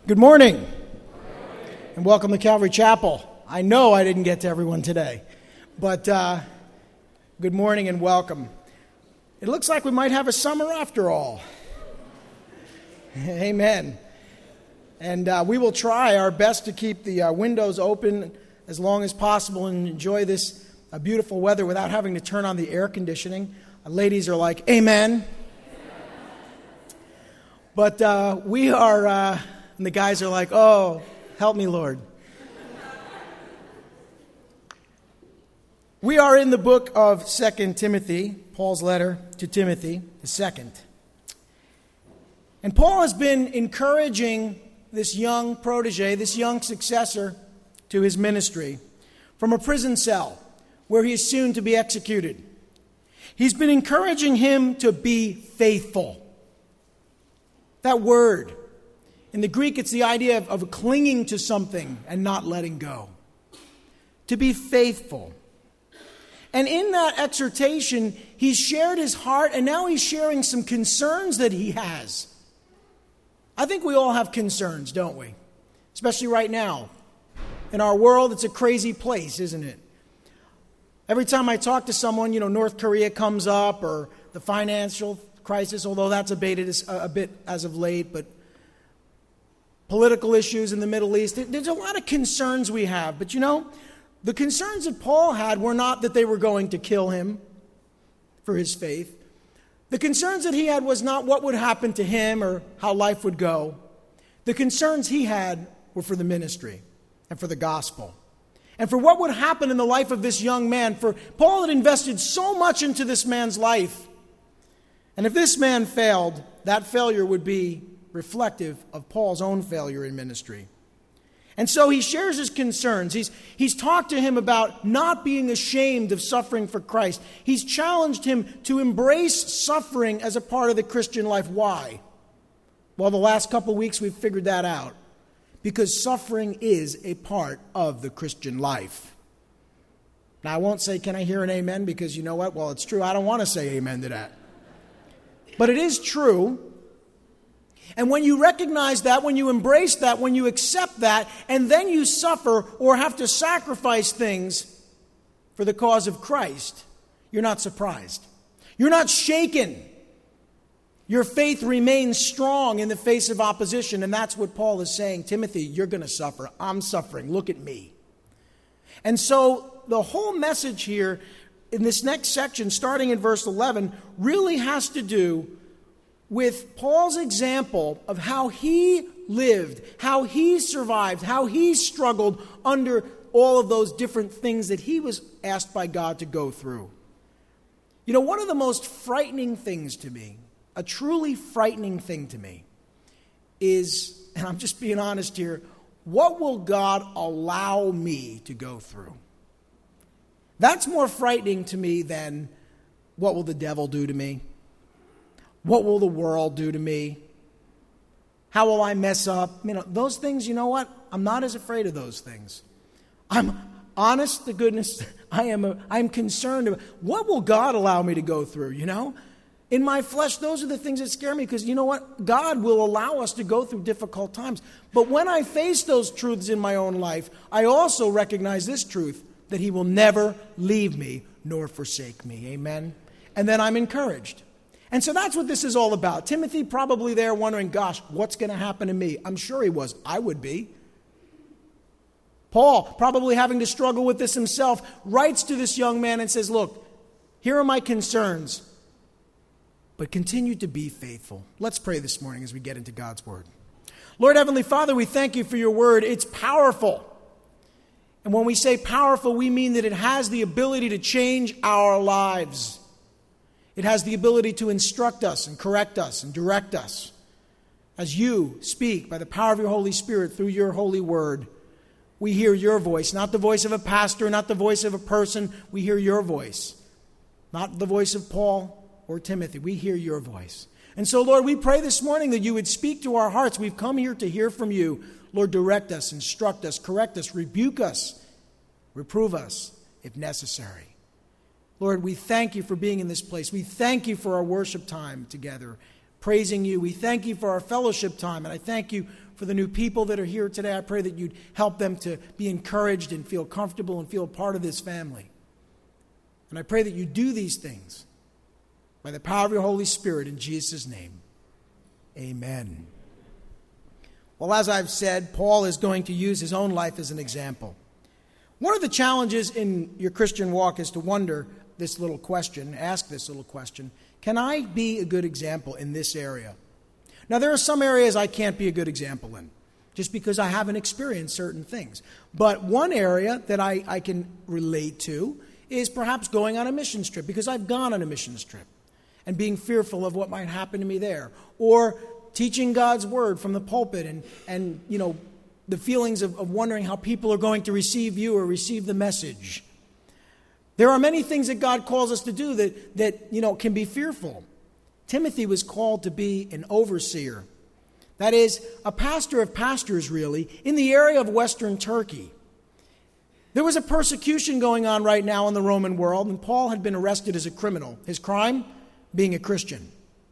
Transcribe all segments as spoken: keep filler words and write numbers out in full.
Good morning, and welcome to Calvary Chapel. I know I didn't get to everyone today, but uh, good morning and welcome. It looks like we might have a summer after all. Amen. And uh, we will try our best to keep the uh, windows open as long as possible and enjoy this uh, beautiful weather without having to turn on the air conditioning. Uh, ladies are like, amen. But uh, we are... Uh, And the guys are like, oh, help me, Lord. We are in the book of Second Timothy, Paul's letter to Timothy, the second. And Paul has been encouraging this young protege, this young successor to his ministry from a prison cell where he is soon to be executed. He's been encouraging him to be faithful. That word. In the Greek, it's the idea of, of clinging to something and not letting go. To be faithful. And in that exhortation, he's shared his heart, and now he's sharing some concerns that he has. I think we all have concerns, don't we? Especially right now. In our world, it's a crazy place, isn't it? Every time I talk to someone, you know, North Korea comes up, or the financial crisis, although that's abated a bit as of late, but political issues in the Middle East. There's a lot of concerns we have. But you know, the concerns that Paul had were not that they were going to kill him for his faith. The concerns that he had was not what would happen to him or how life would go. The concerns he had were for the ministry and for the gospel. And for what would happen in the life of this young man. For Paul had invested so much into this man's life. And if this man failed, that failure would be reflective of Paul's own failure in ministry. And so he shares his concerns. He's, he's talked to him about not being ashamed of suffering for Christ. He's challenged him to embrace suffering as a part of the Christian life. Why? Well, the last couple of weeks we've figured that out. Because suffering is a part of the Christian life. Now, I won't say, can I hear an amen? Because you know what? Well, it's true. I don't want to say amen to that. But it is true. And when you recognize that, when you embrace that, when you accept that, and then you suffer or have to sacrifice things for the cause of Christ, you're not surprised. You're not shaken. Your faith remains strong in the face of opposition. And that's what Paul is saying. Timothy, you're going to suffer. I'm suffering. Look at me. And so the whole message here in this next section, starting in verse eleven, really has to do with Paul's example of how he lived, how he survived, how he struggled under all of those different things that he was asked by God to go through. You know, one of the most frightening things to me, a truly frightening thing to me, is, and I'm just being honest here, what will God allow me to go through? That's more frightening to me than what will the devil do to me? What will the world do to me? How will I mess up? You know, those things, you know what? I'm not as afraid of those things. I'm honest to goodness, I am a, I'm concerned about what will God allow me to go through, you know? In my flesh, those are the things that scare me because you know what? God will allow us to go through difficult times. But when I face those truths in my own life, I also recognize this truth, that He will never leave me nor forsake me. Amen? And then I'm encouraged. And so that's what this is all about. Timothy probably there wondering, gosh, what's going to happen to me? I'm sure he was. I would be. Paul, probably having to struggle with this himself, writes to this young man and says, look, here are my concerns, but continue to be faithful. Let's pray this morning as we get into God's Word. Lord Heavenly Father, we thank you for your Word. It's powerful. And when we say powerful, we mean that it has the ability to change our lives. It has the ability to instruct us and correct us and direct us. As you speak by the power of your Holy Spirit through your holy word, we hear your voice, not the voice of a pastor, not the voice of a person. We hear your voice, not the voice of Paul or Timothy. We hear your voice. And so, Lord, we pray this morning that you would speak to our hearts. We've come here to hear from you. Lord, direct us, instruct us, correct us, rebuke us, reprove us if necessary. Lord, we thank you for being in this place. We thank you for our worship time together. praising you. We thank you for our fellowship time, and I thank you for the new people that are here today. I pray that you'd help them to be encouraged and feel comfortable and feel a part of this family. And I pray that you do these things by the power of your Holy Spirit in Jesus' name. Amen. Well, as I've said, Paul is going to use his own life as an example. One of the challenges in your Christian walk is to wonder this little question, ask this little question: can I be a good example in this area? Now, there are some areas I can't be a good example in, just because I haven't experienced certain things. But one area that I, I can relate to is perhaps going on a missions trip, because I've gone on a missions trip, and being fearful of what might happen to me there. Or teaching God's word from the pulpit, and, and you know, the feelings of, of wondering how people are going to receive you or receive the message. There are many things that God calls us to do that, that you know, can be fearful. Timothy was called to be an overseer. That is, a pastor of pastors, really, in the area of Western Turkey. There was a persecution going on right now in the Roman world, and Paul had been arrested as a criminal. His crime? Being a Christian.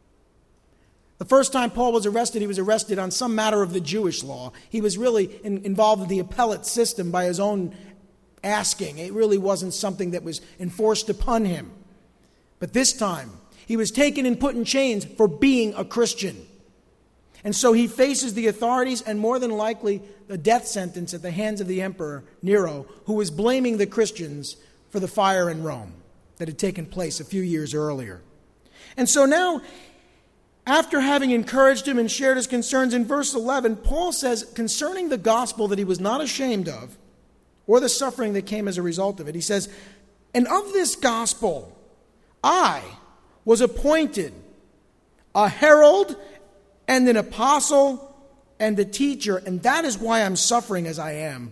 The first time Paul was arrested, he was arrested on some matter of the Jewish law. He was really in, involved in the appellate system by his own asking. It really wasn't something that was enforced upon him. But this time, he was taken and put in chains for being a Christian. And so he faces the authorities and more than likely the death sentence at the hands of the emperor, Nero, who was blaming the Christians for the fire in Rome that had taken place a few years earlier. And so now, after having encouraged him and shared his concerns, in verse eleven, Paul says concerning the gospel that he was not ashamed of, or the suffering that came as a result of it, he says, "And of this gospel I was appointed a herald and an apostle and a teacher, and that is why I'm suffering as I am.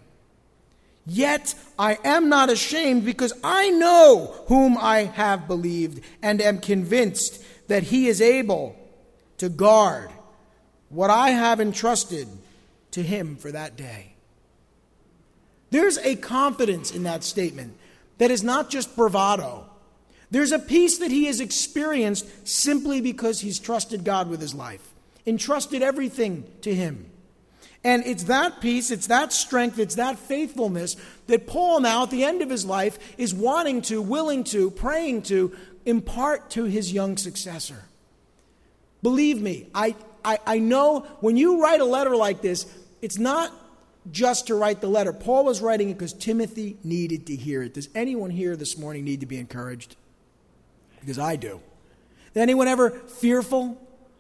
Yet I am not ashamed, because I know whom I have believed and am convinced that he is able to guard what I have entrusted to him for that day." There's a confidence in that statement that is not just bravado. There's a peace that he has experienced simply because he's trusted God with his life, entrusted everything to him. And it's that peace, it's that strength, it's that faithfulness that Paul now at the end of his life is wanting to, willing to, praying to impart to his young successor. Believe me, I, I, I know when you write a letter like this, it's not just to write the letter. Paul was writing it because Timothy needed to hear it. Does anyone here this morning need to be encouraged? Because I do. Is anyone ever fearful?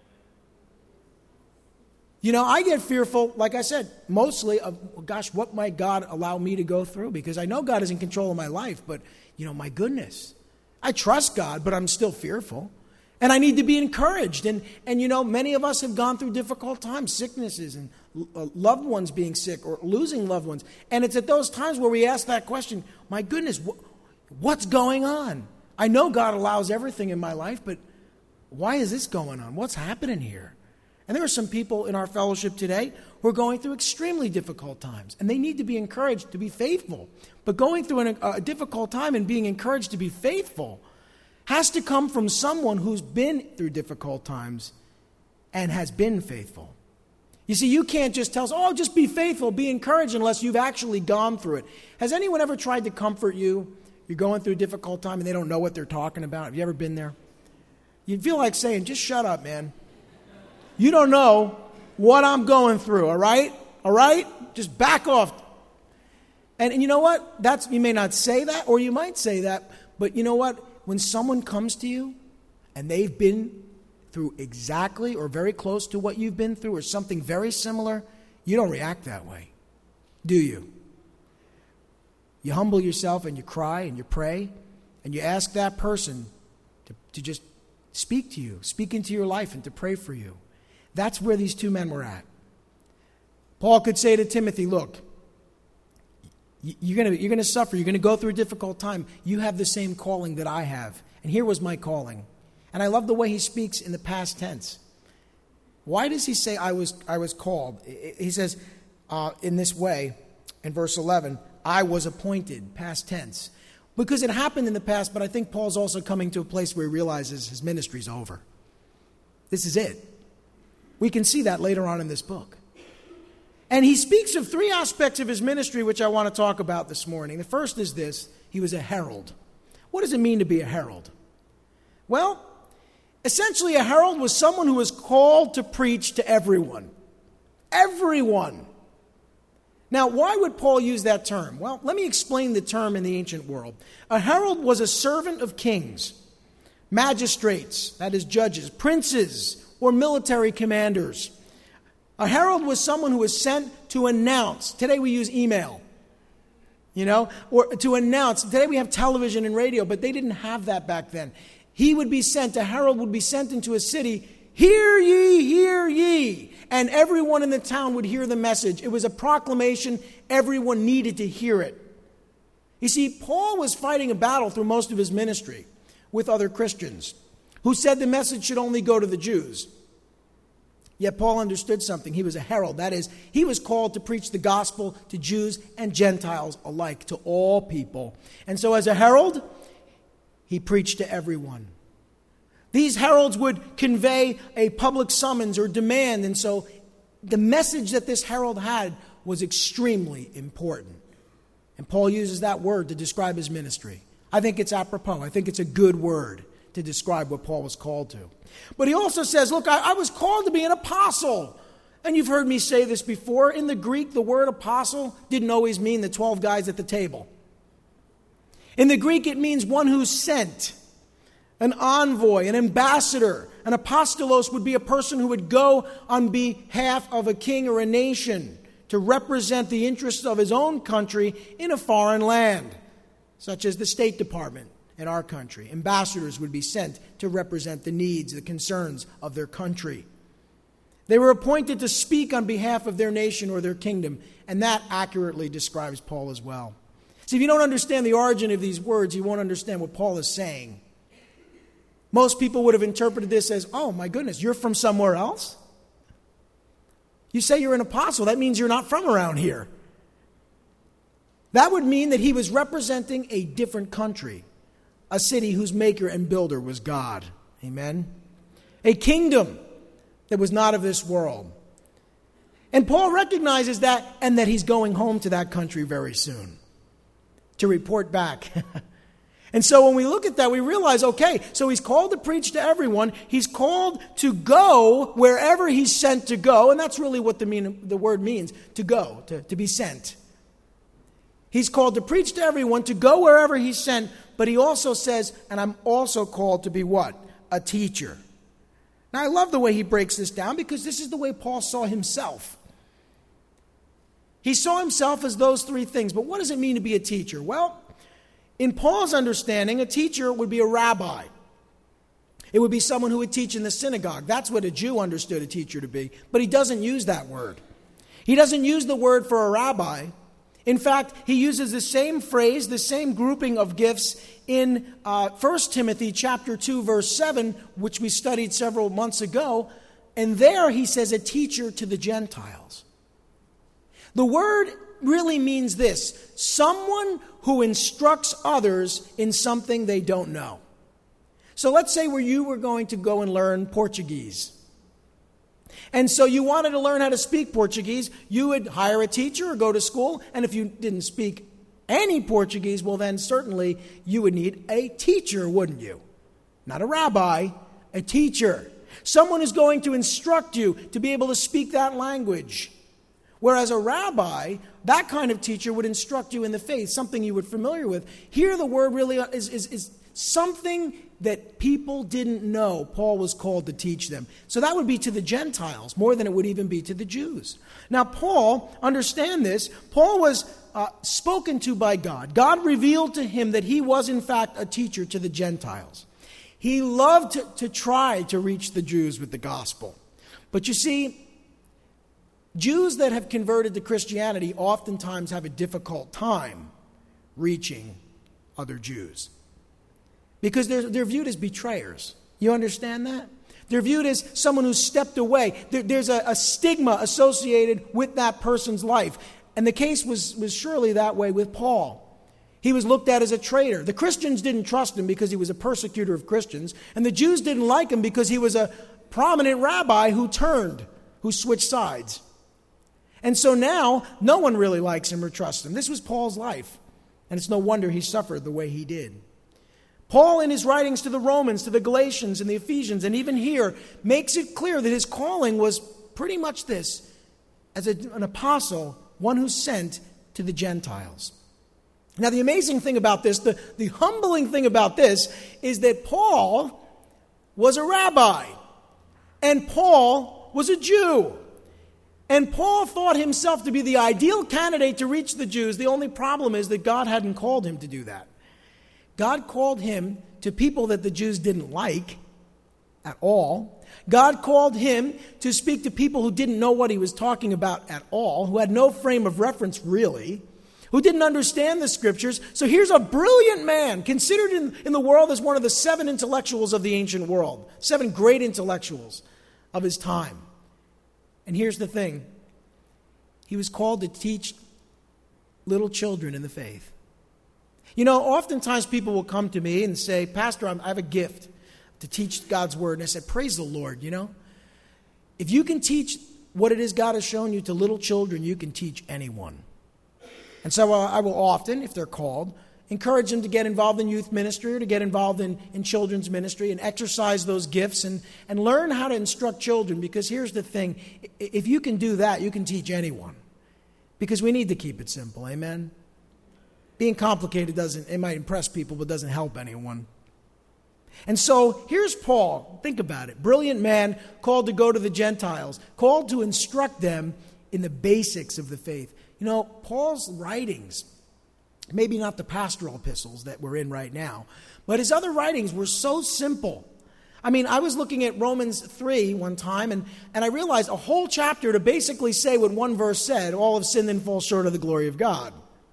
You know, I get fearful, like I said, mostly of, oh gosh, what might God allow me to go through? Because I know God is in control of my life, but, you know, my goodness. I trust God, but I'm still fearful. And I need to be encouraged. And, and you know, many of us have gone through difficult times, sicknesses and uh, loved ones being sick or losing loved ones. And it's at those times where we ask that question, my goodness, wh- what's going on? I know God allows everything in my life, but why is this going on? What's happening here? And there are some people in our fellowship today who are going through extremely difficult times, and they need to be encouraged to be faithful. But going through an, a difficult time and being encouraged to be faithful has to come from someone who's been through difficult times and has been faithful. You see, you can't just tell us, oh, just be faithful, be encouraged, unless you've actually gone through it. Has anyone ever tried to comfort you? You're going through a difficult time and they don't know what they're talking about. Have you ever been there? You feel like saying, just shut up, man. You don't know what I'm going through, all right? All right? Just back off. And, and you know what? That's, you may not say that, or you might say that, but you know what? When someone comes to you and they've been through exactly or very close to what you've been through or something very similar, you don't react that way, do you? You humble yourself and you cry and you pray and you ask that person to, to just speak to you, speak into your life and to pray for you. That's where these two men were at. Paul could say to Timothy, look, you're going you're going to suffer. You're going to go through a difficult time. You have the same calling that I have. And here was my calling. And I love the way he speaks in the past tense. Why does he say I was I was called? He says uh, in this way, in verse eleven, I was appointed, past tense. Because it happened in the past, but I think Paul's also coming to a place where he realizes his ministry's over. This is it. We can see that later on in this book. And he speaks of three aspects of his ministry, which I want to talk about this morning. The first is this: he was a herald. What does it mean to be a herald? Well, essentially, a herald was someone who was called to preach to everyone. Everyone. Now, why would Paul use that term? Well, let me explain the term in the ancient world. A herald was a servant of kings, magistrates, that is judges, princes, or military commanders. A herald was someone who was sent to announce. Today we use email, you know, or to announce. Today we have television and radio, but they didn't have that back then. He would be sent, a herald would be sent into a city, "Hear ye, hear ye," and everyone in the town would hear the message. It was a proclamation. Everyone needed to hear it. You see, Paul was fighting a battle through most of his ministry with other Christians who said the message should only go to the Jews. Yet Paul understood something. He was a herald. That is, he was called to preach the gospel to Jews and Gentiles alike, to all people. And so as a herald, he preached to everyone. These heralds would convey a public summons or demand, and so the message that this herald had was extremely important. And Paul uses that word to describe his ministry. I think it's apropos. I think it's a good word to describe what Paul was called to. But he also says, look, I, I was called to be an apostle. And you've heard me say this before. In the Greek, the word apostle didn't always mean the twelve guys at the table. In the Greek, it means one who's sent, an envoy, an ambassador. An apostolos would be a person who would go on behalf of a king or a nation to represent the interests of his own country in a foreign land, such as the State Department in our country. Ambassadors would be sent to represent the needs, the concerns of their country. They were appointed to speak on behalf of their nation or their kingdom, and that accurately describes Paul as well. See, if you don't understand the origin of these words, you won't understand what Paul is saying. Most people would have interpreted this as, oh my goodness, you're from somewhere else? You say you're an apostle, that means you're not from around here. That would mean that he was representing a different country, a city whose maker and builder was God. Amen? A kingdom that was not of this world. And Paul recognizes that, and that he's going home to that country very soon to report back. And so when we look at that, we realize, okay, so he's called to preach to everyone. He's called to go wherever he's sent to go. And that's really what the, mean, the word means, to go, to, to be sent. He's called to preach to everyone, to go wherever he's sent. But he also says, and I'm also called to be what? A teacher. Now, I love the way he breaks this down, because this is the way Paul saw himself. He saw himself as those three things. But what does it mean to be a teacher? Well, in Paul's understanding, a teacher would be a rabbi. It would be someone who would teach in the synagogue. That's what a Jew understood a teacher to be. But he doesn't use that word. He doesn't use the word for a rabbi. In fact, he uses the same phrase, the same grouping of gifts in uh, First Timothy chapter two, verse seven, which we studied several months ago. And there he says a teacher to the Gentiles. The word really means this: someone who instructs others in something they don't know. So let's say where you were going to go and learn Portuguese. And so you wanted to learn how to speak Portuguese. You would hire a teacher or go to school. And if you didn't speak any Portuguese, well, then certainly you would need a teacher, wouldn't you? Not a rabbi, a teacher. Someone who's going to instruct you to be able to speak that language. Whereas a rabbi, that kind of teacher would instruct you in the faith, something you were familiar with. Here the word really is, is, is something that people didn't know Paul was called to teach them. So that would be to the Gentiles more than it would even be to the Jews. Now Paul, understand this, Paul was uh, spoken to by God. God revealed to him that he was in fact a teacher to the Gentiles. He loved to, to try to reach the Jews with the gospel. But you see, Jews that have converted to Christianity oftentimes have a difficult time reaching other Jews, because they're, they're viewed as betrayers. You understand that? They're viewed as someone who stepped away. There, there's a, a stigma associated with that person's life. And the case was, was surely that way with Paul. He was looked at as a traitor. The Christians didn't trust him because he was a persecutor of Christians. And the Jews didn't like him because he was a, prominent rabbi who turned, who switched sides. And so now, no one really likes him or trusts him. This was Paul's life. And it's no wonder he suffered the way he did. Paul, in his writings to the Romans, to the Galatians, and the Ephesians, and even here, makes it clear that his calling was pretty much this: as a, an apostle, one who's sent to the Gentiles. Now, the amazing thing about this, the, the humbling thing about this, is that Paul was a rabbi, and Paul was a Jew. And Paul thought himself to be the ideal candidate to reach the Jews. The only problem is that God hadn't called him to do that. God called him to people that the Jews didn't like at all. God called him to speak to people who didn't know what he was talking about at all, who had no frame of reference really, who didn't understand the Scriptures. So here's a brilliant man, considered in, in the world as one of the seven intellectuals of the ancient world, seven great intellectuals of his time. And here's the thing. He was called to teach little children in the faith. You know, oftentimes people will come to me and say, Pastor, I'm, I have a gift to teach God's Word. And I said, praise the Lord, you know. If you can teach what it is God has shown you to little children, you can teach anyone. And so uh, I will often, if they're called, encourage them to get involved in youth ministry or to get involved in, in children's ministry and exercise those gifts and, and learn how to instruct children. Because here's the thing, if you can do that, you can teach anyone. Because we need to keep it simple, amen? Being complicated doesn't, it might impress people, but doesn't help anyone. And so here's Paul, think about it, brilliant man called to go to the Gentiles, called to instruct them in the basics of the faith. You know, Paul's writings, maybe not the pastoral epistles that we're in right now, but his other writings were so simple. I mean, I was looking at Romans three one time, and, and I realized a whole chapter to basically say what one verse said: all have sinned and fall short of the glory of God.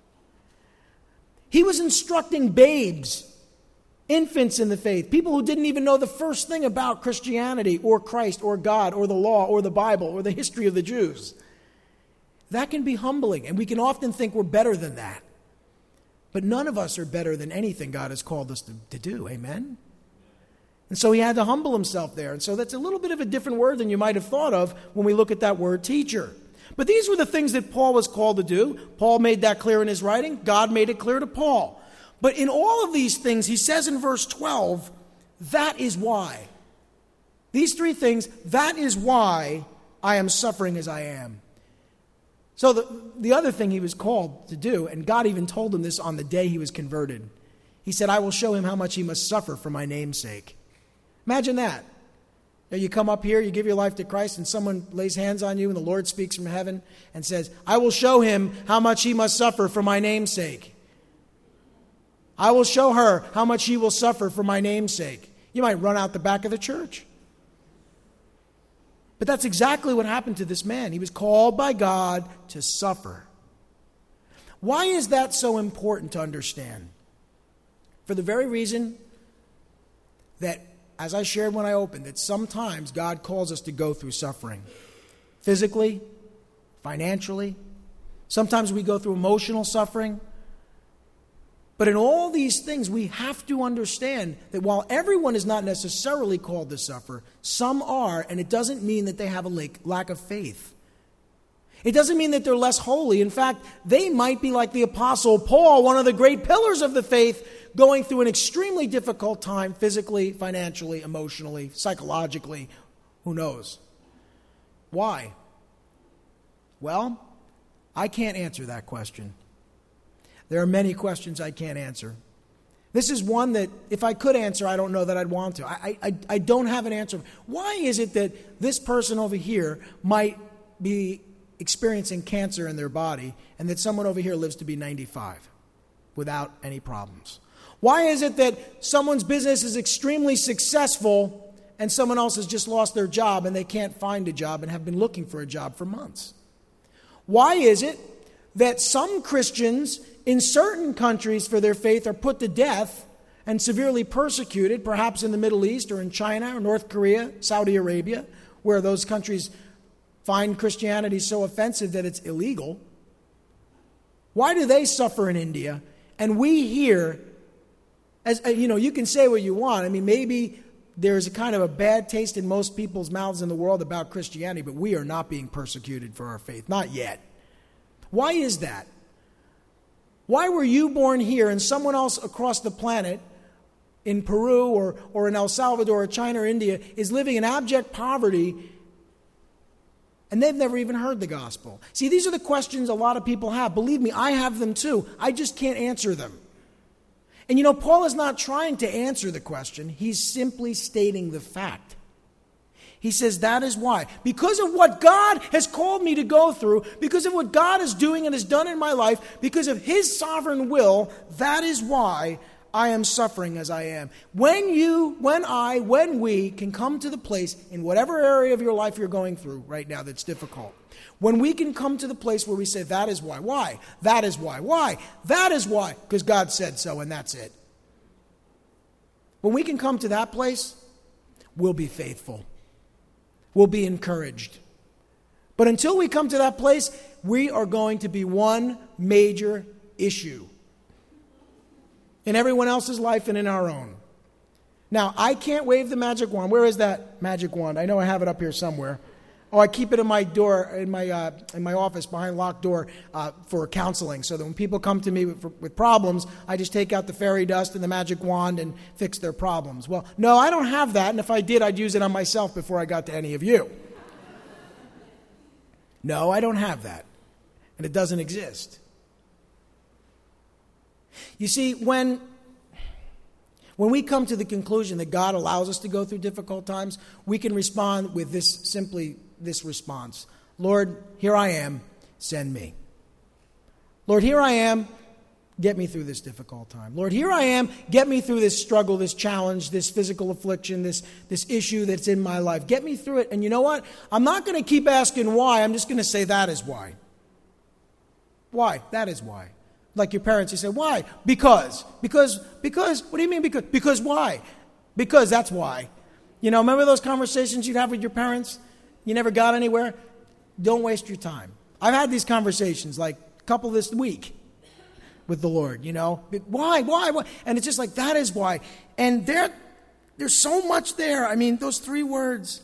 He was instructing babes, infants in the faith, people who didn't even know the first thing about Christianity or Christ or God or the law or the Bible or the history of the Jews. That can be humbling, and we can often think we're better than that. But none of us are better than anything God has called us to, to do, amen? And so he had to humble himself there. And so that's a little bit of a different word than you might have thought of when we look at that word teacher. But these were the things that Paul was called to do. Paul made that clear in his writing. God made it clear to Paul. But in all of these things, he says in verse twelve, that is why. These three things, that is why I am suffering as I am. So the, the other thing he was called to do, and God even told him this on the day he was converted. He said, I will show him how much he must suffer for my name's sake. Imagine that. You come up here, you give your life to Christ, and someone lays hands on you, and the Lord speaks from heaven and says, I will show him how much he must suffer for my name's sake. I will show her how much she will suffer for my name's sake. You might run out the back of the church. But that's exactly what happened to this man. He was called by God to suffer. Why is that so important to understand? For the very reason that, as I shared when I opened, that sometimes God calls us to go through suffering. Physically, financially. Sometimes we go through emotional suffering. But in all these things, we have to understand that while everyone is not necessarily called to suffer, some are, and it doesn't mean that they have a lack of faith. It doesn't mean that they're less holy. In fact, they might be like the Apostle Paul, one of the great pillars of the faith, going through an extremely difficult time physically, financially, emotionally, psychologically. Who knows? Why? Well, I can't answer that question. There are many questions I can't answer. This is one that, if I could answer, I don't know that I'd want to. I, I, I don't have an answer. Why is it that this person over here might be experiencing cancer in their body and that someone over here lives to be ninety-five without any problems? Why is it that someone's business is extremely successful and someone else has just lost their job and they can't find a job and have been looking for a job for months? Why is it that some Christians in certain countries for their faith are put to death and severely persecuted, perhaps in the Middle East or in China or North Korea, Saudi Arabia, where those countries find Christianity so offensive that it's illegal? Why do they suffer in India? And we here, as you know, you can say what you want. I mean, maybe there's a kind of a bad taste in most people's mouths in the world about Christianity, but we are not being persecuted for our faith. Not yet. Why is that? Why were you born here and someone else across the planet in Peru or, or in El Salvador or China or India is living in abject poverty and they've never even heard the gospel? See, these are the questions a lot of people have. Believe me, I have them too. I just can't answer them. And you know, Paul is not trying to answer the question. He's simply stating the fact. He says, that is why. Because of what God has called me to go through, because of what God is doing and has done in my life, because of His sovereign will, that is why I am suffering as I am. When you, when I, when we can come to the place in whatever area of your life you're going through right now that's difficult, when we can come to the place where we say, that is why. Why? That is why. Why? That is why. Because God said so, and that's it. When we can come to that place, we'll be faithful. We'll be encouraged. But until we come to that place, we are going to be one major issue in everyone else's life and in our own. Now, I can't wave the magic wand. Where is that magic wand? I know I have it up here somewhere. Oh, I keep it in my door, in my uh, in my office behind locked door uh, for counseling, so that when people come to me with, with problems, I just take out the fairy dust and the magic wand and fix their problems. Well, no, I don't have that, and if I did, I'd use it on myself before I got to any of you. No, I don't have that, and it doesn't exist. You see, when when we come to the conclusion that God allows us to go through difficult times, we can respond with this simply this response. Lord, here I am, send me. Lord, here I am, get me through this difficult time. Lord, here I am, get me through this struggle, this challenge, this physical affliction, this, this issue that's in my life. Get me through it. And you know what? I'm not going to keep asking why. I'm just going to say that is why. Why? That is why. Like your parents, you say, why? Because. Because. Because. What do you mean because? Because why? Because that's why. You know, remember those conversations you'd have with your parents? You never got anywhere? Don't waste your time. I've had these conversations, like a couple this week with the Lord, you know. Why? Why? Why? And it's just like, that is why. And there, there's so much there. I mean, those three words.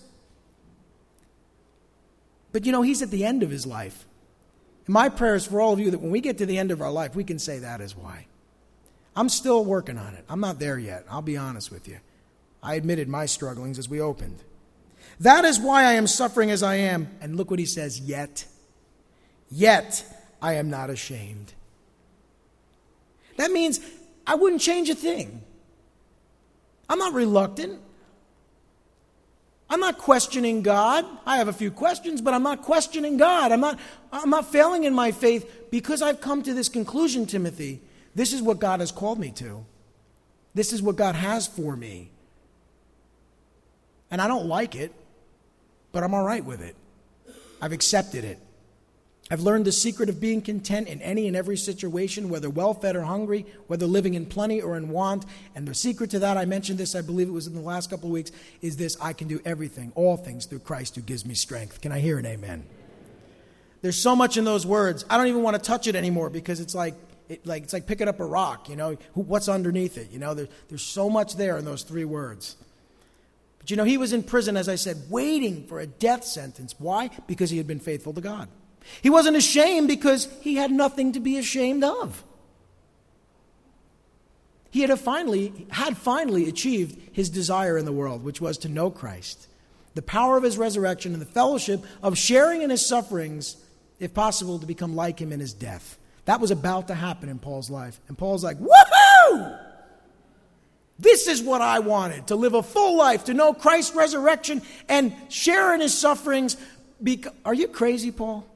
But, you know, He's at the end of His life. And my prayer is for all of you that when we get to the end of our life, we can say that is why. I'm still working on it. I'm not there yet. I'll be honest with you. I admitted my strugglings as we opened. That is why I am suffering as I am. And look what he says, yet. Yet I am not ashamed. That means I wouldn't change a thing. I'm not reluctant. I'm not questioning God. I have a few questions, but I'm not questioning God. I'm not, I'm not failing in my faith because I've come to this conclusion, Timothy. This is what God has called me to. This is what God has for me. And I don't like it, but I'm all right with it. I've accepted it. I've learned the secret of being content in any and every situation, whether well-fed or hungry, whether living in plenty or in want. And the secret to that, I mentioned this, I believe it was in the last couple of weeks, is this: I can do everything, all things through Christ who gives me strength. Can I hear an amen? There's so much in those words. I don't even want to touch it anymore because it's like it, like it's like picking up a rock, you know. Who, what's underneath it? You know, there, there's so much there in those three words. But you know, he was in prison, as I said, waiting for a death sentence. Why? Because he had been faithful to God. He wasn't ashamed because he had nothing to be ashamed of. He had finally, had finally achieved his desire in the world, which was to know Christ, the power of his resurrection, and the fellowship of sharing in his sufferings, if possible, to become like him in his death. That was about to happen in Paul's life. And Paul's like, woohoo! This is what I wanted, to live a full life, to know Christ's resurrection and share in his sufferings. Beca- Are you crazy, Paul?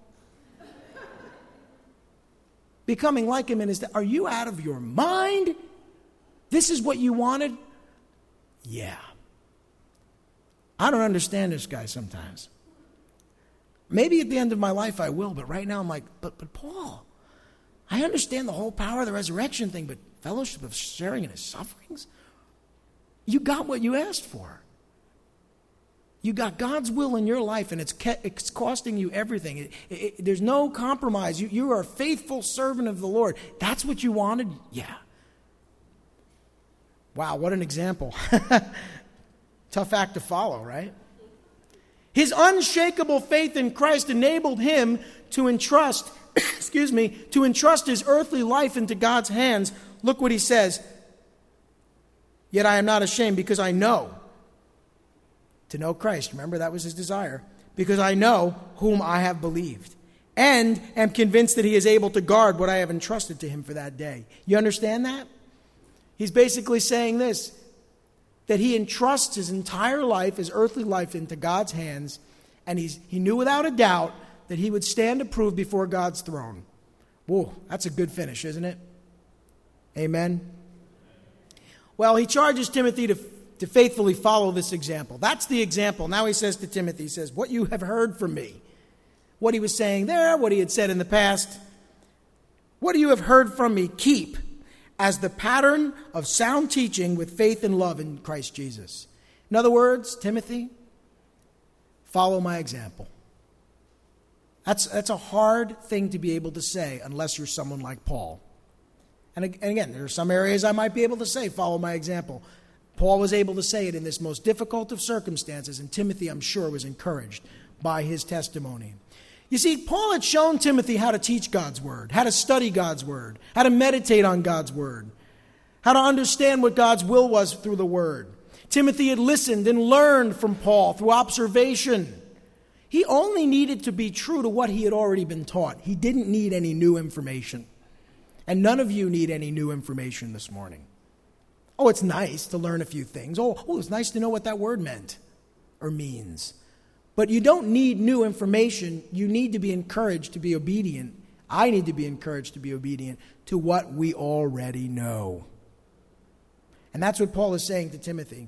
Becoming like him in his death. Are you out of your mind? This is what you wanted? Yeah. I don't understand this guy sometimes. Maybe at the end of my life I will, but right now I'm like, but but Paul, I understand the whole power of the resurrection thing, but fellowship of sharing in his sufferings? You got what you asked for. You got God's will in your life, and it's, ke- it's costing you everything. It, it, it, there's no compromise. You, you are a faithful servant of the Lord. That's what you wanted? Yeah. Wow, what an example. Tough act to follow, right? His unshakable faith in Christ enabled him to entrust, excuse me, to entrust his earthly life into God's hands. Look what he says. Yet I am not ashamed because I know. To know Christ, remember that was his desire. Because I know whom I have believed. And am convinced that he is able to guard what I have entrusted to him for that day. You understand that? He's basically saying this. That he entrusts his entire life, his earthly life, into God's hands. And he's, he knew without a doubt that he would stand approved before God's throne. Whoa, that's a good finish, isn't it? Amen. Well, he charges Timothy to, to faithfully follow this example. That's the example. Now he says to Timothy, he says, what you have heard from me. What he was saying there, what he had said in the past. What you have heard from me, keep as the pattern of sound teaching with faith and love in Christ Jesus. In other words, Timothy, follow my example. That's, that's a hard thing to be able to say unless you're someone like Paul. And, and again, there are some areas I might be able to say, follow my example. Paul was able to say it in this most difficult of circumstances, and Timothy, I'm sure, was encouraged by his testimony. You see, Paul had shown Timothy how to teach God's word, how to study God's word, how to meditate on God's word, how to understand what God's will was through the word. Timothy had listened and learned from Paul through observation. He only needed to be true to what he had already been taught. He didn't need any new information. And none of you need any new information this morning. Oh, it's nice to learn a few things. Oh, oh, it's nice to know what that word meant or means. But you don't need new information. You need to be encouraged to be obedient. I need to be encouraged to be obedient to what we already know. And that's what Paul is saying to Timothy.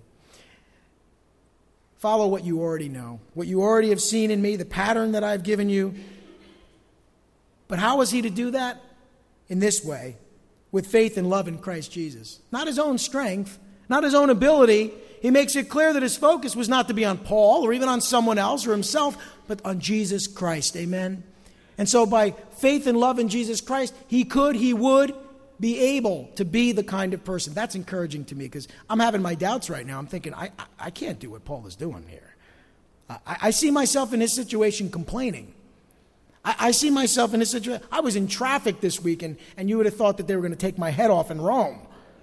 Follow what you already know, what you already have seen in me, the pattern that I've given you. But how was he to do that? In this way, with faith and love in Christ Jesus. Not his own strength, not his own ability. He makes it clear that his focus was not to be on Paul or even on someone else or himself, but on Jesus Christ. Amen? And so by faith and love in Jesus Christ, he could, he would be able to be the kind of person. That's encouraging to me because I'm having my doubts right now. I'm thinking, I, I, I can't do what Paul is doing here. I, I see myself in his situation complaining. I, I see myself in this situation. I was in traffic this week, and, and you would have thought that they were going to take my head off in Rome.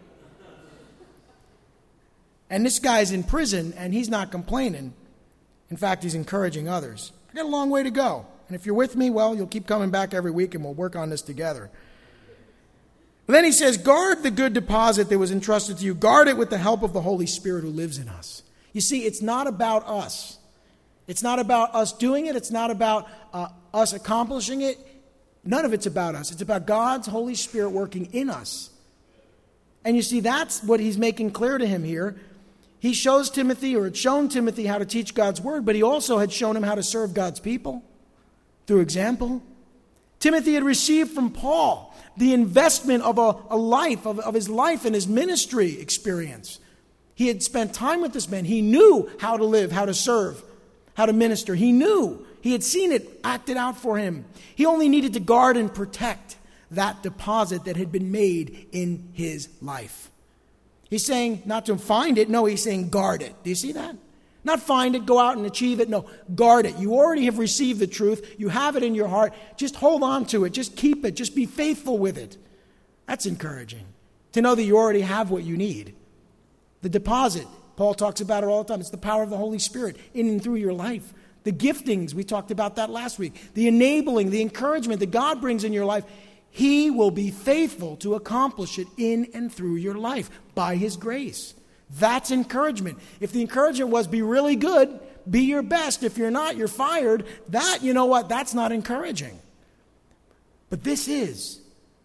And this guy's in prison, and he's not complaining. In fact, he's encouraging others. I got a long way to go. And if you're with me, well, you'll keep coming back every week, and we'll work on this together. But then he says, guard the good deposit that was entrusted to you. Guard it with the help of the Holy Spirit who lives in us. You see, it's not about us. It's not about us doing it. It's not about uh, us accomplishing it. None of it's about us. It's about God's Holy Spirit working in us. And you see, that's what he's making clear to him here. He shows Timothy, or had shown Timothy, how to teach God's word, but he also had shown him how to serve God's people through example. Timothy had received from Paul the investment of a, a life, of, of his life and his ministry experience. He had spent time with this man. He knew how to live, how to serve, how to minister. He knew. He had seen it acted out for him. He only needed to guard and protect that deposit that had been made in his life. He's saying not to find it. No, he's saying guard it. Do you see that? Not find it, go out and achieve it. No, guard it. You already have received the truth. You have it in your heart. Just hold on to it. Just keep it. Just be faithful with it. That's encouraging. To know that you already have what you need. The deposit. Paul talks about it all the time. It's the power of the Holy Spirit in and through your life. The giftings, we talked about that last week. The enabling, the encouragement that God brings in your life. He will be faithful to accomplish it in and through your life by his grace. That's encouragement. If the encouragement was be really good, be your best. If you're not, you're fired. That, you know what, that's not encouraging. But this is.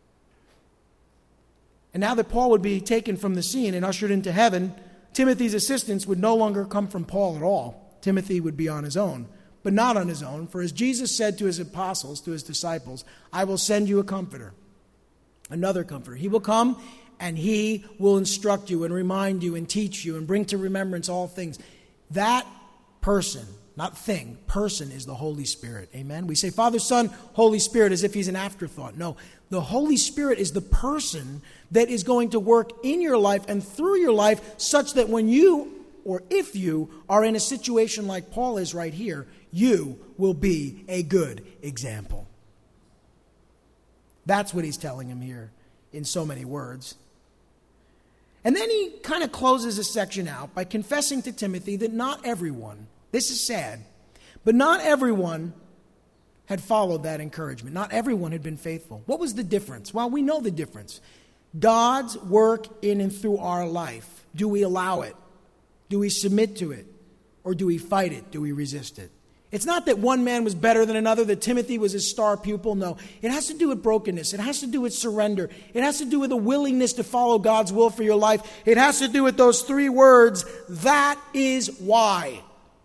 And now that Paul would be taken from the scene and ushered into heaven, Timothy's assistance would no longer come from Paul at all. Timothy would be on his own, but not on his own. For as Jesus said to his apostles, to his disciples, I will send you a comforter, another comforter. He will come and he will instruct you and remind you and teach you and bring to remembrance all things. That person, not thing, person is the Holy Spirit. Amen? We say Father, Son, Holy Spirit as if he's an afterthought. No, the Holy Spirit is the person that is going to work in your life and through your life such that when you or if you are in a situation like Paul is right here, you will be a good example. That's what he's telling him here in so many words. And then he kind of closes this section out by confessing to Timothy that not everyone, this is sad, but not everyone had followed that encouragement. Not everyone had been faithful. What was the difference? Well, we know the difference. God's work in and through our life. Do we allow it? Do we submit to it? Or do we fight it? Do we resist it? It's not that one man was better than another, that Timothy was his star pupil. No, it has to do with brokenness. It has to do with surrender. It has to do with a willingness to follow God's will for your life. It has to do with those three words, that is why.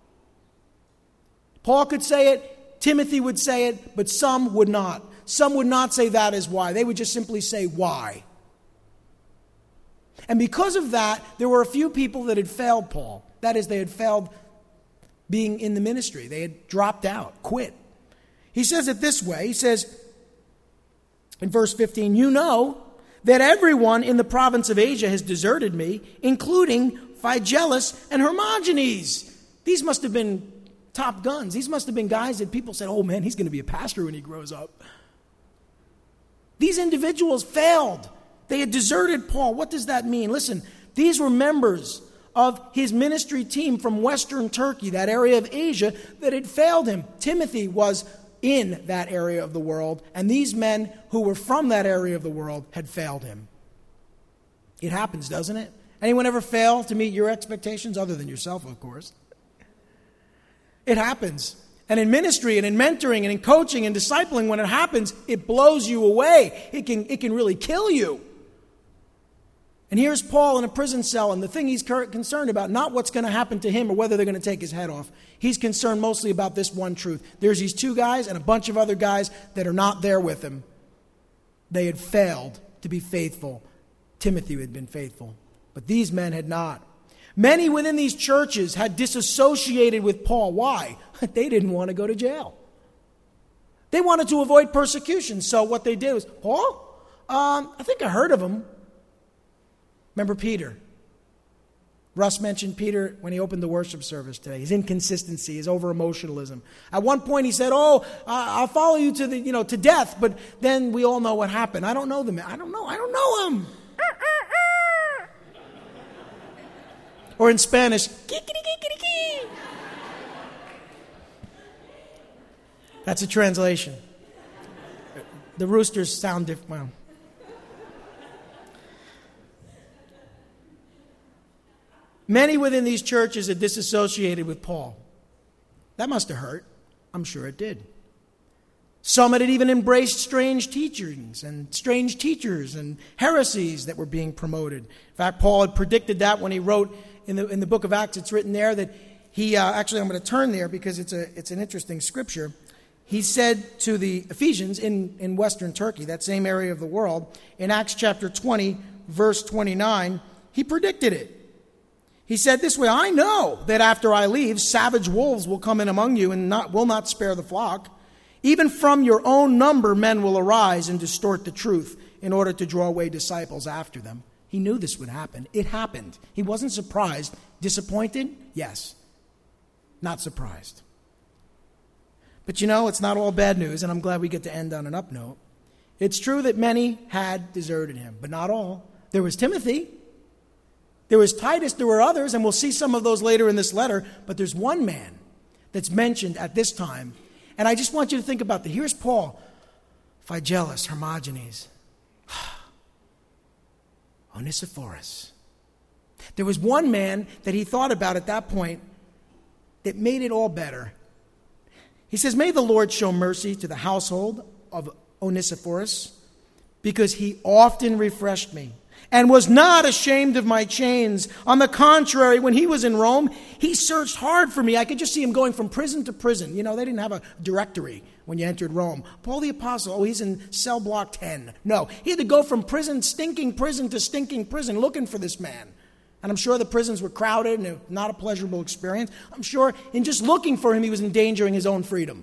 Paul could say it, Timothy would say it, but some would not. Some would not say that is why. They would just simply say why. And because of that, there were a few people that had failed Paul. That is, they had failed being in the ministry. They had dropped out, quit. He says it this way. He says in verse fifteen, you know that everyone in the province of Asia has deserted me, including Phygellus and Hermogenes. These must have been top guns. These must have been guys that people said, oh man, he's going to be a pastor when he grows up. These individuals failed. They had deserted Paul. What does that mean? Listen, these were members of his ministry team from Western Turkey, that area of Asia, that had failed him. Timothy was in that area of the world, and these men who were from that area of the world had failed him. It happens, doesn't it? Anyone ever fail to meet your expectations, other than yourself, of course? It happens. And in ministry and in mentoring and in coaching and discipling, when it happens, it blows you away. It can, it can really kill you. And here's Paul in a prison cell, and the thing he's concerned about, not what's going to happen to him or whether they're going to take his head off. He's concerned mostly about this one truth. There's these two guys and a bunch of other guys that are not there with him. They had failed to be faithful. Timothy had been faithful, but these men had not. Many within these churches had disassociated with Paul. Why? They didn't want to go to jail. They wanted to avoid persecution. So what they did was, Paul, um, I think I heard of him. Remember Peter? Russ mentioned Peter when he opened the worship service today. His inconsistency, his over-emotionalism. At one point he said, oh, I'll follow you to the, you know, to death. But then we all know what happened. I don't know the man. I don't know. I don't know him. Or in Spanish, kikiri-kikiri-ki. That's a translation. The roosters sound different. Well, many within these churches had disassociated with Paul. That must have hurt. I'm sure it did. Some had even embraced strange teachings and strange teachers and heresies that were being promoted. In fact, Paul had predicted that when he wrote in the in the book of Acts. It's written there that he, uh, actually I'm going to turn there because it's a it's an interesting scripture. He said to the Ephesians in, in Western Turkey, that same area of the world, in Acts chapter twenty, verse twenty-nine, he predicted it. He said this way, I know that after I leave, savage wolves will come in among you and not, will not spare the flock. Even from your own number, men will arise and distort the truth in order to draw away disciples after them. He knew this would happen. It happened. He wasn't surprised. Disappointed? Yes. Not surprised. But you know, it's not all bad news, and I'm glad we get to end on an up note. It's true that many had deserted him, but not all. There was Timothy. There was Titus, there were others, and we'll see some of those later in this letter, but there's one man that's mentioned at this time. And I just want you to think about that. Here's Paul, Phygellus, Hermogenes, Onesiphorus. There was one man that he thought about at that point that made it all better. He says, may the Lord show mercy to the household of Onesiphorus, because he often refreshed me and was not ashamed of my chains. On the contrary, when he was in Rome, he searched hard for me. I could just see him going from prison to prison. You know, they didn't have a directory when you entered Rome. Paul the Apostle, oh, he's in cell block ten. No, he had to go from prison, stinking prison to stinking prison, looking for this man. And I'm sure the prisons were crowded and it was not a pleasurable experience. I'm sure in just looking for him, he was endangering his own freedom.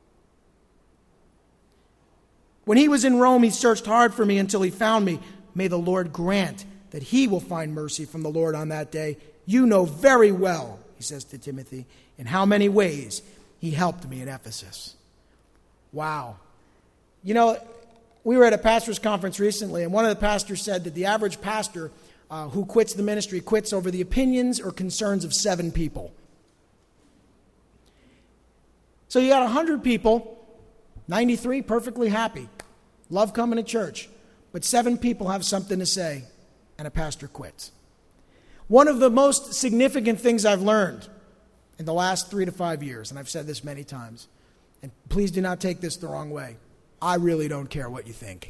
When he was in Rome, he searched hard for me until he found me. May the Lord grant that he will find mercy from the Lord on that day, You know very well, he says to Timothy, in how many ways he helped me at Ephesus. Wow. You know, we were at a pastor's conference recently, and one of the pastors said that the average pastor uh, who quits the ministry quits over the opinions or concerns of seven people. So you got one hundred people, ninety-three perfectly happy, love coming to church, but seven people have something to say, and a pastor quits. One of the most significant things I've learned in the last three to five years, and I've said this many times, and please do not take this the wrong way, I really don't care what you think.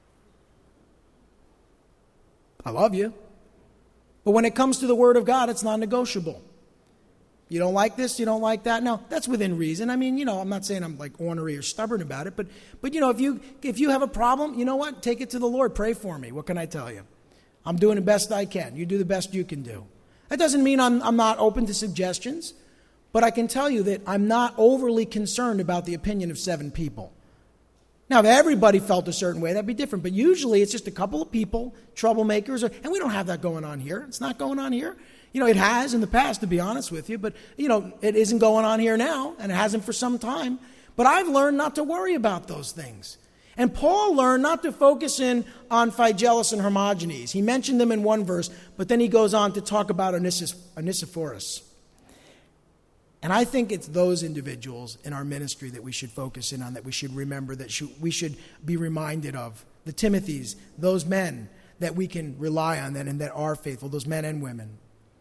I love you. But when it comes to the Word of God, it's non-negotiable. You don't like this, you don't like that. No, that's within reason. I mean, you know, I'm not saying I'm like ornery or stubborn about it, but, but you know, if you if you have a problem, you know what? Take it to the Lord. Pray for me. What can I tell you? I'm doing the best I can. You do the best you can do. That doesn't mean I'm, I'm not open to suggestions, but I can tell you that I'm not overly concerned about the opinion of seven people. Now, if everybody felt a certain way, that'd be different. But usually it's just a couple of people, troublemakers, or, and we don't have that going on here. It's not going on here. You know, it has in the past, to be honest with you, but, you know, it isn't going on here now, and it hasn't for some time. But I've learned not to worry about those things. And Paul learned not to focus in on Phygelus and Hermogenes. He mentioned them in one verse, but then he goes on to talk about Onesiphorus. And I think it's those individuals in our ministry that we should focus in on, that we should remember, that should, we should be reminded of. The Timothys, those men that we can rely on and that are faithful, those men and women.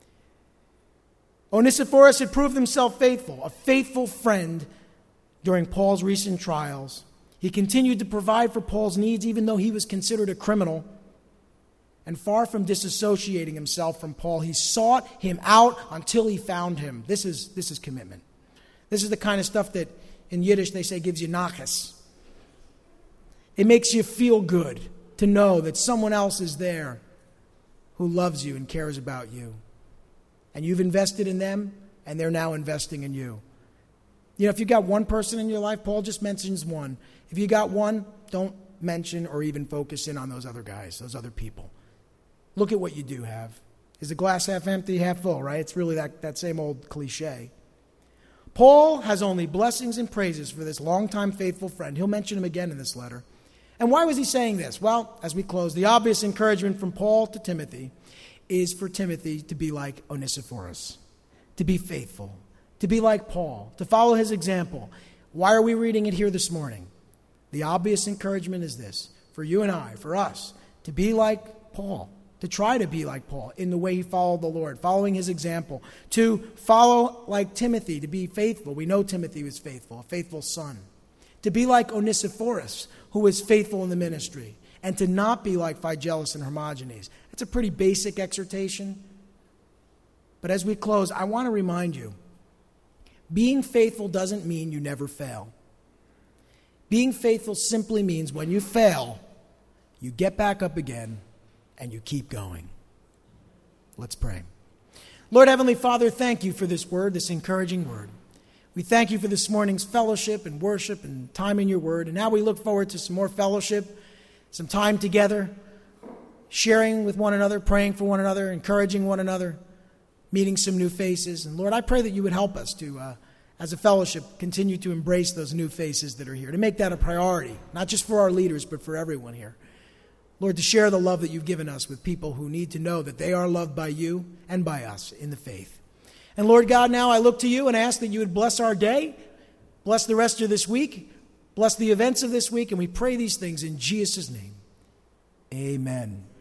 Onesiphorus had proved himself faithful, a faithful friend during Paul's recent trials. He continued to provide for Paul's needs even though he was considered a criminal. And far from disassociating himself from Paul, he sought him out until he found him. This is, this is commitment. This is the kind of stuff that in Yiddish they say gives you nachas. It makes you feel good to know that someone else is there who loves you and cares about you. And you've invested in them, and they're now investing in you. You know, if you got one person in your life, Paul just mentions one. If you got one, don't mention or even focus in on those other guys, those other people. Look at what you do have. Is the glass half empty, half full, right? It's really that, that same old cliche. Paul has only blessings and praises for this longtime faithful friend. He'll mention him again in this letter. And why was he saying this? Well, as we close, the obvious encouragement from Paul to Timothy is for Timothy to be like Onesiphorus, to be faithful, to be like Paul, to follow his example. Why are we reading it here this morning? The obvious encouragement is this, for you and I, for us, to be like Paul, to try to be like Paul in the way he followed the Lord, following his example, to follow like Timothy, to be faithful. We know Timothy was faithful, a faithful son. To be like Onesiphorus, who was faithful in the ministry, and to not be like Phygelus and Hermogenes. It's a pretty basic exhortation. But as we close, I want to remind you, being faithful doesn't mean you never fail. Being faithful simply means when you fail, you get back up again and you keep going. Let's pray. Lord Heavenly Father, thank you for this word, this encouraging word. We thank you for this morning's fellowship and worship and time in your word. And now we look forward to some more fellowship, some time together, sharing with one another, praying for one another, encouraging one another, meeting some new faces. And Lord, I pray that you would help us to, uh, as a fellowship, continue to embrace those new faces that are here, to make that a priority, not just for our leaders, but for everyone here. Lord, to share the love that you've given us with people who need to know that they are loved by you and by us in the faith. And Lord God, now I look to you and ask that you would bless our day, bless the rest of this week, bless the events of this week, and we pray these things in Jesus' name. Amen.